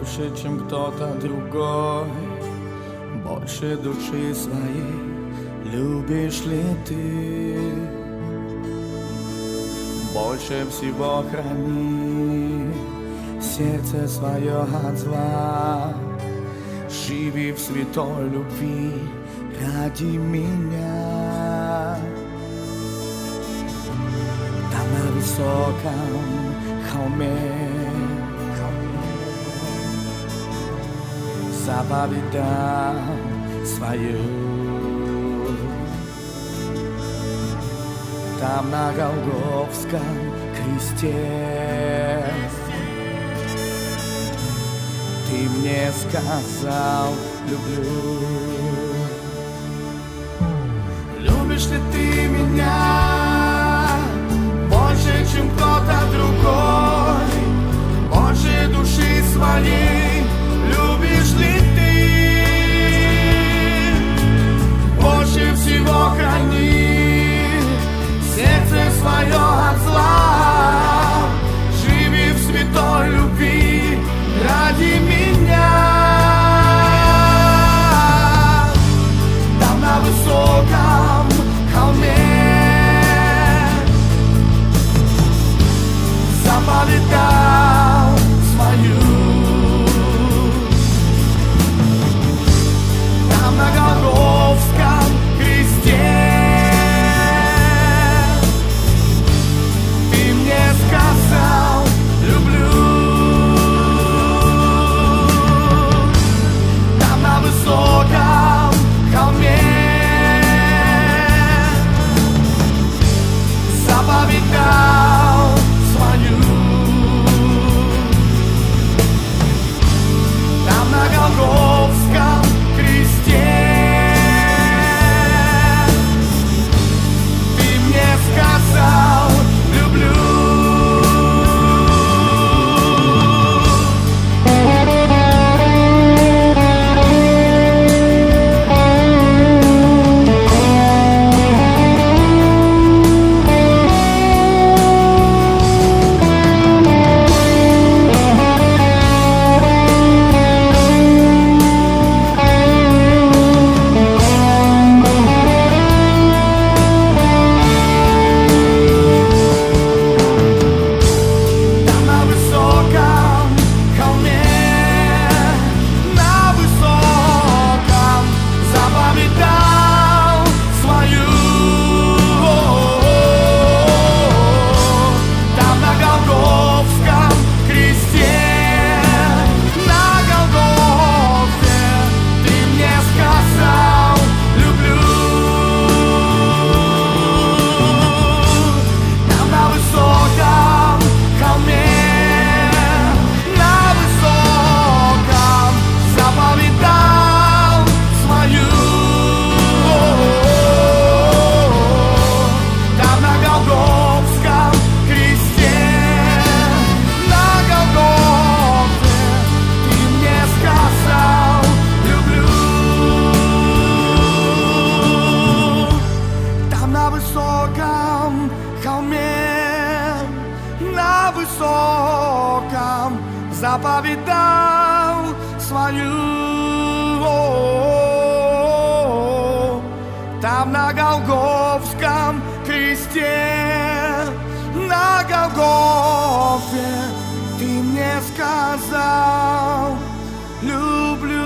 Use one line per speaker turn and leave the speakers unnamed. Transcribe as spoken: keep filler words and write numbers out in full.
больше, чем кто-то другой, больше души своей любишь ли ты? Больше всего храни сердце свое от зла, живи в святой любви ради меня. Там на высоком холме заповедам свою, там на Голгофском кресте ты мне сказал: люблю. Любишь ли ты меня больше, чем кто-то другой, больше души своей любишь ли ты? Больше всего храни сердце свое от зла, живи в святой любви ради меня. Там на высоком холме заповедал свою, там на Голгофском кресте ты мне сказал: люблю. Там на высоком холме заповедал свою, там на Голгофском кресте ты мне сказал: люблю. Заповедал свою, там на Голгофском кресте, на Голгофе ты мне сказал: люблю.